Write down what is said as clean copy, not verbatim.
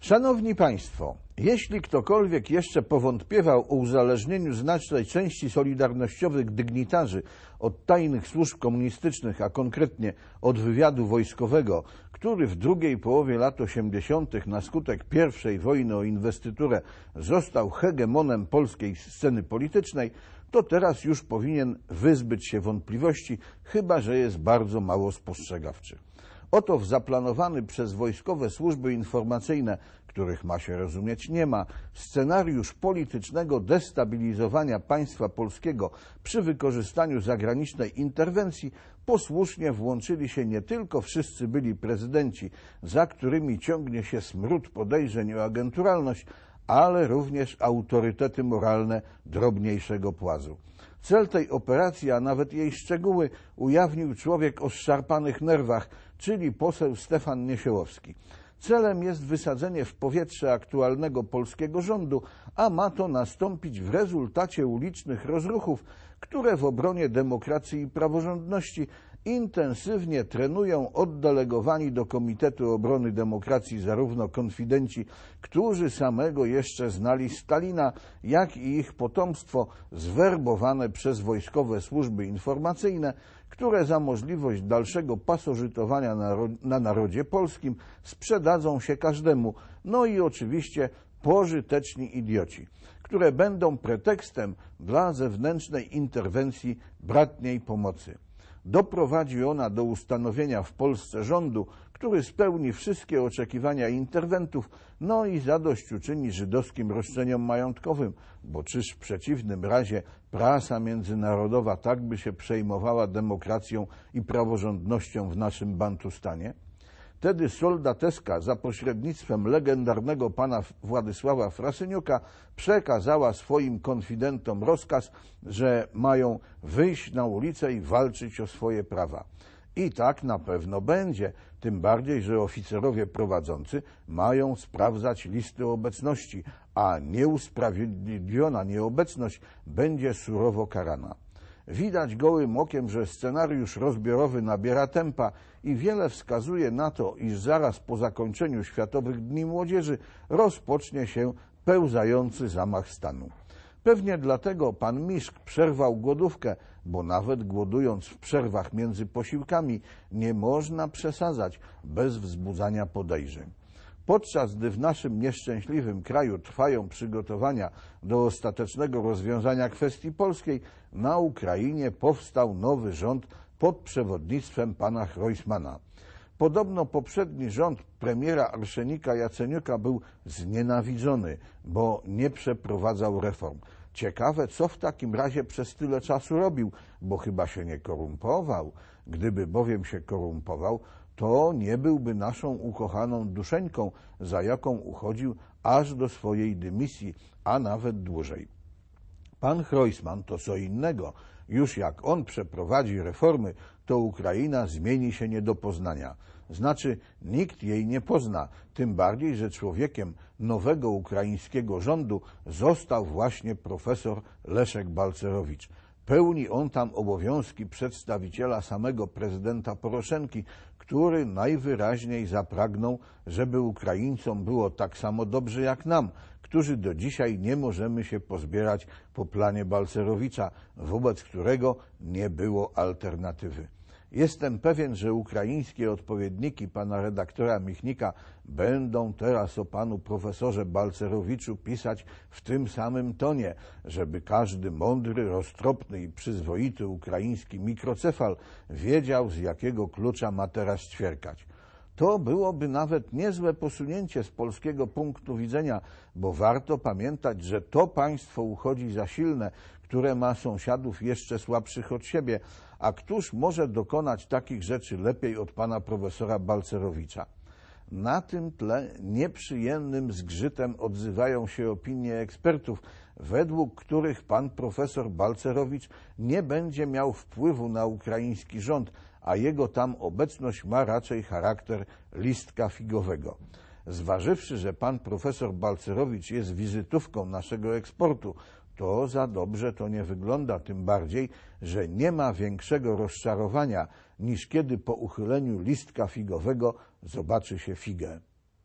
Szanowni Państwo, jeśli ktokolwiek jeszcze powątpiewał o uzależnieniu znacznej części solidarnościowych dygnitarzy od tajnych służb komunistycznych, a konkretnie od wywiadu wojskowego, który w drugiej połowie lat 80. na skutek I wojny o inwestyturę został hegemonem polskiej sceny politycznej, to teraz już powinien wyzbyć się wątpliwości, chyba że jest bardzo mało spostrzegawczy. Oto w zaplanowany przez wojskowe służby informacyjne, których ma się rozumieć nie ma, scenariusz politycznego destabilizowania państwa polskiego przy wykorzystaniu zagranicznej interwencji posłusznie włączyli się nie tylko wszyscy byli prezydenci, za którymi ciągnie się smród podejrzeń o agenturalność, ale również autorytety moralne drobniejszego płazu. Cel tej operacji, a nawet jej szczegóły, ujawnił człowiek o zszarpanych nerwach, czyli poseł Stefan Niesiołowski. Celem jest wysadzenie w powietrze aktualnego polskiego rządu, a ma to nastąpić w rezultacie ulicznych rozruchów, które w obronie demokracji i praworządności intensywnie trenują oddelegowani do Komitetu Obrony Demokracji zarówno konfidenci, którzy samego jeszcze znali Stalina, jak i ich potomstwo zwerbowane przez wojskowe służby informacyjne, które za możliwość dalszego pasożytowania na narodzie polskim sprzedadzą się każdemu, no i oczywiście pożyteczni idioci, które będą pretekstem dla zewnętrznej interwencji bratniej pomocy. Doprowadzi ona do ustanowienia w Polsce rządu, który spełni wszystkie oczekiwania interwentów, no i zadośćuczyni żydowskim roszczeniom majątkowym, bo czyż w przeciwnym razie prasa międzynarodowa tak by się przejmowała demokracją i praworządnością w naszym Bantustanie? Wtedy soldateska za pośrednictwem legendarnego pana Władysława Frasyniuka przekazała swoim konfidentom rozkaz, że mają wyjść na ulicę i walczyć o swoje prawa. I tak na pewno będzie, tym bardziej, że oficerowie prowadzący mają sprawdzać listy obecności, a nieusprawiedliwiona nieobecność będzie surowo karana. Widać gołym okiem, że scenariusz rozbiorowy nabiera tempa i wiele wskazuje na to, iż zaraz po zakończeniu Światowych Dni Młodzieży rozpocznie się pełzający zamach stanu. Pewnie dlatego pan Miszk przerwał głodówkę, bo nawet głodując w przerwach między posiłkami nie można przesadzać bez wzbudzania podejrzeń. Podczas gdy w naszym nieszczęśliwym kraju trwają przygotowania do ostatecznego rozwiązania kwestii polskiej, na Ukrainie powstał nowy rząd pod przewodnictwem pana Hrojsmana. Podobno poprzedni rząd premiera Arszenika Jaceniuka był znienawidzony, bo nie przeprowadzał reform. Ciekawe, co w takim razie przez tyle czasu robił, bo chyba się nie korumpował. Gdyby bowiem się korumpował, to nie byłby naszą ukochaną duszeńką, za jaką uchodził aż do swojej dymisji, a nawet dłużej. Pan Hrojsman to co innego. Już jak on przeprowadzi reformy, to Ukraina zmieni się nie do poznania. Znaczy, nikt jej nie pozna, tym bardziej, że człowiekiem nowego ukraińskiego rządu został właśnie profesor Leszek Balcerowicz. Pełni on tam obowiązki przedstawiciela samego prezydenta Poroszenki, który najwyraźniej zapragnął, żeby Ukraińcom było tak samo dobrze jak nam, którzy do dzisiaj nie możemy się pozbierać po planie Balcerowicza, wobec którego nie było alternatywy. Jestem pewien, że ukraińskie odpowiedniki pana redaktora Michnika będą teraz o panu profesorze Balcerowiczu pisać w tym samym tonie, żeby każdy mądry, roztropny i przyzwoity ukraiński mikrocefal wiedział, z jakiego klucza ma teraz ćwierkać. To byłoby nawet niezłe posunięcie z polskiego punktu widzenia, bo warto pamiętać, że to państwo uchodzi za silne, które ma sąsiadów jeszcze słabszych od siebie, a któż może dokonać takich rzeczy lepiej od pana profesora Balcerowicza? Na tym tle nieprzyjemnym zgrzytem odzywają się opinie ekspertów, według których pan profesor Balcerowicz nie będzie miał wpływu na ukraiński rząd, a jego tam obecność ma raczej charakter listka figowego. Zważywszy, że pan profesor Balcerowicz jest wizytówką naszego eksportu, to za dobrze to nie wygląda, tym bardziej, że nie ma większego rozczarowania, niż kiedy po uchyleniu listka figowego zobaczy się figę.